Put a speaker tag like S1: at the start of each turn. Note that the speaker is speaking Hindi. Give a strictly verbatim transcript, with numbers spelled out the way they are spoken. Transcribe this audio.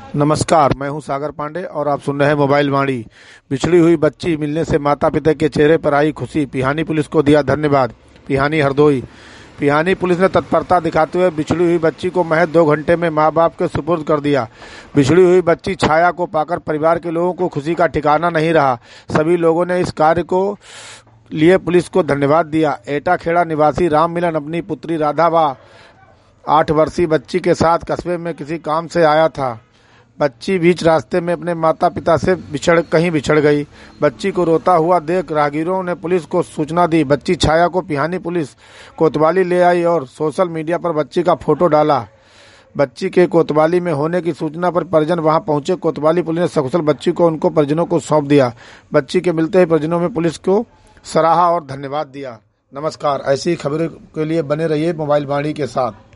S1: नमस्कार, मैं हूं सागर पांडे और आप सुन रहे हैं मोबाइल वाणी। बिछड़ी हुई बच्ची मिलने से माता पिता के चेहरे पर आई खुशी। पिहानी पुलिस को दिया धन्यवाद। पिहानी हरदोई। पिहानी पुलिस ने तत्परता दिखाते हुए बिछड़ी हुई बच्ची को महज दो घंटे में मां बाप के सुपुर्द कर दिया। बिछड़ी हुई बच्ची छाया को पाकर परिवार के लोगों को खुशी का ठिकाना नहीं रहा। सभी लोगों ने इस कार्य को लिए पुलिस को धन्यवाद दिया। एटा खेड़ा निवासी राम मिलन अपनी पुत्री राधा व आठ वर्षीय बच्ची के साथ कस्बे में किसी काम से आया था। बच्ची बीच रास्ते में अपने माता पिता से बिछड़ कहीं बिछड़ गई। बच्ची को रोता हुआ देख राहगीरों ने पुलिस को सूचना दी। बच्ची छाया को पिहानी पुलिस कोतवाली ले आई और सोशल मीडिया पर बच्ची का फोटो डाला। बच्ची के कोतवाली में होने की सूचना पर परिजन वहां पहुंचे। कोतवाली पुलिस ने सकुशल बच्ची को उनको परिजनों को सौंप दिया। बच्ची के मिलते ही परिजनों में पुलिस को सराहा और धन्यवाद दिया। नमस्कार, ऐसी खबरों के लिए बने रहिए मोबाइल वाणी के साथ।